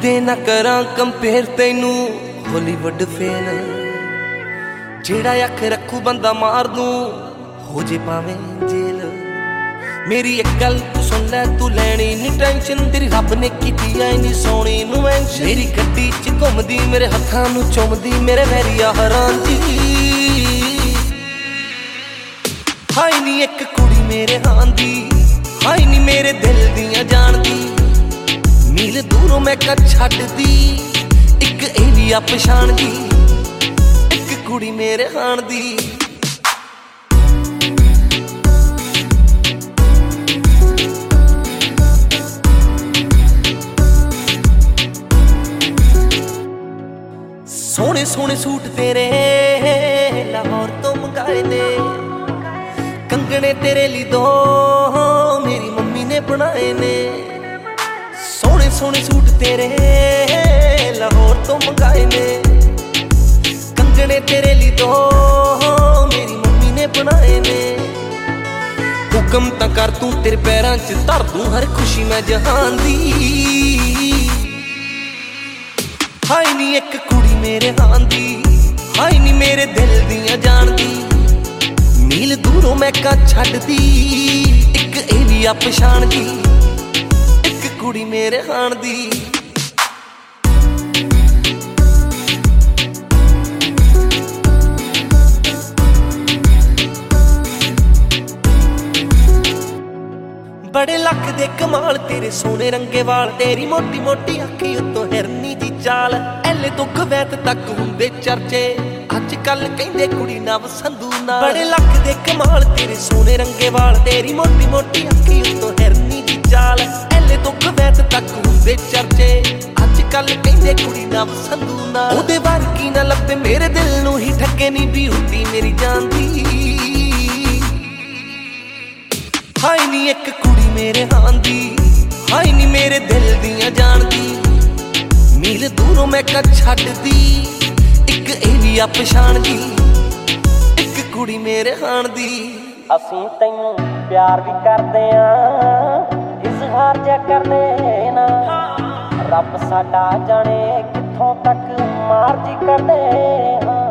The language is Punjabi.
ਕਿਤੇ ਨਾ ਕਰਾਂ ਕੰਪੇਅਰ ਤੈਨੂੰ ਹਾਲੀਵੁੱਡ ਫੇਲ, ਜਿਹੜਾ ਅੱਖ ਰੱਖੂ ਬੰਦਾ ਮਾਰ ਦੂੰ ਹੋ ਜੇ ਭਾਵੇਂ ਜੇਲ। ਮੇਰੀ ਇੱਕ ਗੱਲ ਤੂੰ ਸੁਣ ਲੈ, ਤੂੰ ਲੈਣੀ ਨੀ ਟੈਨਸ਼ਨ, ਤੇਰੀ ਰੱਬ ਨੇ ਕੀਤੀ ਐ ਨੀ ਸੋਹਣੀ ਨੂੰ ਮੈਂਸ਼ਨ। ਮੇਰੀ ਗੱਡੀ 'ਚ ਘੁੰਮਦੀ, ਮੇਰੇ ਹੱਥਾਂ ਨੂੰ ਚੁੰਮਦੀ, ਮੇਰੇ ਵੈਰੀਆ ਹੈਰਾਨ ਜੀ। ਹਾਈ ਨੀ ਇੱਕ ਕੁੜੀ ਮੇਰੇ ਹਾਂ ਦੀ, ਹਾਈ ਨੀ ਮੇਰੇ ਦਿਲ ਦੀਆਂ ਜਾਣਦੀ, ਮੀਲ ਦੂਰੋਂ ਮੈਂ ਕਰ ਛੱਡਦੀ, ਇੱਕ ਏਰੀਆ ਪਛਾਣਦੀ, ਇੱਕ ਕੁੜੀ ਮੇਰੇ ਹਾਣ ਦੀ। ਸੋਹਣੇ ਸੋਹਣੇ ਸੂਟ ਤੇਰੇ ਲਾਹੌਰ ਤੋਂ ਮੰਗਾਏ ਨੇ, ਕੰਗਣੇ ਤੇਰੇ ਲਈ ਦੋ ਮੇਰੀ ਮੰਮੀ ਨੇ ਬਣਾਏ ਨੇ। ਸੋਹਣੇ ਸੋਹਣੇ ਸੂਟ ਤੇਰੇ ਲਾਹੌਰ ਤੋਂ ਮੰਗਾਏ ਨੇ, ਕੰਗਣੇ ਤੇਰੇ ਲਈ ਦੋ ਮੇਰੀ ਮੰਮੀ ਨੇ ਬਣਾਏ ਨੇ। ਹੁਕਮ ਤਾਂ ਕਰ ਤੂੰ, ਤੇਰੇ ਪੈਰਾਂ 'ਚ ਧਰ ਦੂੰ ਹਰ ਖੁਸ਼ੀ ਮੈਂ ਜਹਾਨ ਦੀ। ਹਾਈ ਨੀ ਇੱਕ ਕੁੜੀ ਮੇਰੇ ਹਾਂ ਦੀ, ਹਾਈ ਨੀ ਮੇਰੇ ਦਿਲ ਦੀਆਂ ਜਾਣਦੀ, ਮੀਲ ਦੂਰੋਂ ਮੈਂ ਕਾ ਛੱਡਦੀ, ਇੱਕ ਏਰੀਆ ਪਛਾਣਦੀ, ਇੱਕ ਕੁੜੀ ਮੇਰੇ ਹਾਣ ਦੀ। ਬੜੇ ਲੱਖ ਦੇ ਕਮਾਲ ਤੇਰੇ ਸੋਹਣੇ ਰੰਗੇ ਵਾਲ, ਤੇਰੀ ਮੋਟੀ ਮੋਟੀ ਅੱਖੀ ਉੱਤੋਂ ਹਿਰਨੀ ਦੀ ਚਾਲ, ਐਲੇ ਤੋਂ ਕਵੈਤ ਤੱਕ ਹੁੰਦੇ ਚਰਚੇ, ਅੱਜ ਕੱਲ ਕਹਿੰਦੇ ਕੁੜੀ ਨਵ ਸੰਧੂ ਨਾਲ। ਬੜੇ ਲੱਖ ਦੇ ਕਮਾਲ ਤੇਰੇ ਸੋਹਣੇ ਰੰਗੇ ਵਾਲ, ਤੇਰੀ ਮੋਟੀ ਮੋਟੀ ਅੱਖੀ ਉੱਤੋਂ ਹਿਰਨੀ ਦੀ ਚਾਲ, ਐਲੇ ਤੋਂ ਕਵੈਤ ਤੱਕ ਹੁੰਦੇ ਚਰਚੇ, ਅੱਜ ਕੱਲ ਕਹਿੰਦੇ ਕੁੜੀ ਨਵ ਸੰਧੂ ਨਾਲ। ਉਹਦੇ ਵਰਗੀ ਨਾ ਲੱਭੇ ਮੇਰੇ ਦਿਲ ਨੂੰ ਹੀ ਠੱਗੇ ਨੀ ਬਿਊਟੀ ਮੇਰੀ ਜਾਨ ਦੀ। ਹਾਈ ਨੀ ਇੱਕ ਕੁੜੀ ਮੇਰੇ ਹਾਂ ਦੀ, ਹਾਈ ਨੀ ਮੇਰੇ ਦਿਲ ਦੀਆਂ ਜਾਣਦੀ, ਮੀਲ ਦੂਰੋਂ ਮੈਂ ਕਾ ਛੱਡਦੀ, ਇੱਕ ਏਰੀਆ ਪਛਾਣਦੀ, ਇੱਕ ਕੁੜੀ ਮੇਰੇ ਹਾਣ ਦੀ। ਅਸੀਂ ਤੈਨੂੰ ਪਿਆਰ ਵੀ ਕਰਦੇ ਆਂ, ਇਜ਼ਹਾਰ ਜਿਆ ਕਰਦੇ ਨਾ, ਰੱਬ ਸਾਡਾ ਜਾਣੇ ਕਿੱਥੋਂ ਤੱਕ ਮਰਜ਼ੀ ਕਰਦੇ ਹਾਂ।